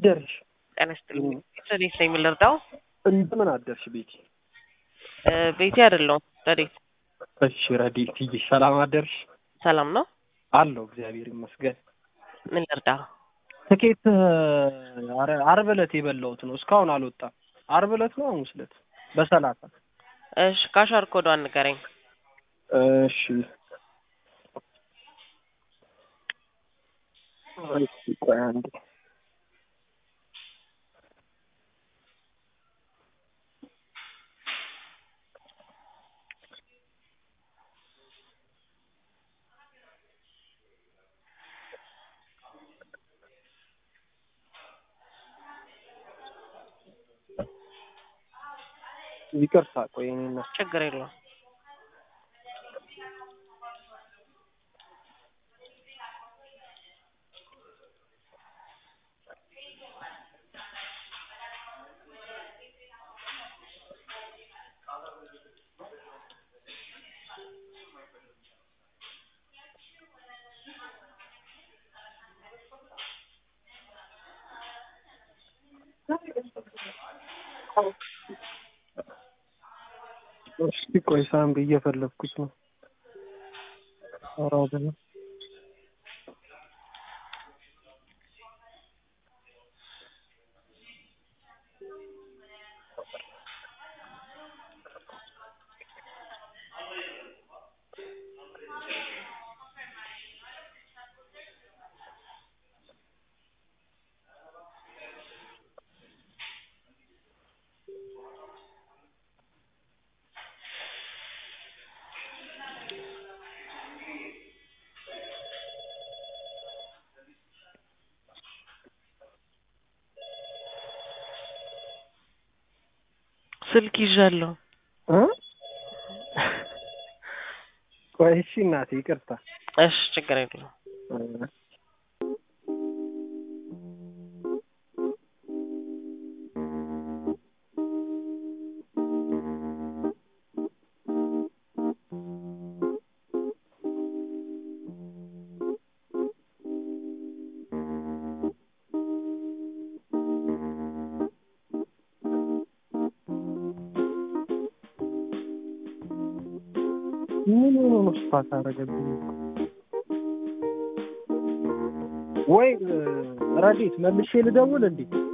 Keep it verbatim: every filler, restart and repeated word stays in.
አደርሽ ጤናስጥልኝ እንዴት ነኝ የምልርዳው እንደምን አደርሽ ቤቲ ቤቲ አይደለም ታዲያ እሺ ረዲት ይጂ ሰላም አደርሽ ሰላም ነው አለው እግዚአብሔር ይመስገን ምን ልርዳ ትኬት ዓርብ ዕለት የበላሁት ነው እስካሁን አልወጣም ዓርብ ዕለት ነው ሐሙስ ዕለት በሰላሳ እሺ ካሻር ኮዷን ንገረኝ እሺ እሺ ቆይ አንዴ ይቅርታ ቆይ እኔና ችግር የለውም እሺ ቆይ ሳምብ እየፈለኩት ነው አራው ደግሞ ስልክ ይዣለሁ እ ቆይ እሺ እናቴ ይቅርታ እሺ ችግር የለውም ምን ነው ስፋት አረገብኝ ወይ ረዲት መልሼ ልደውል እንዴ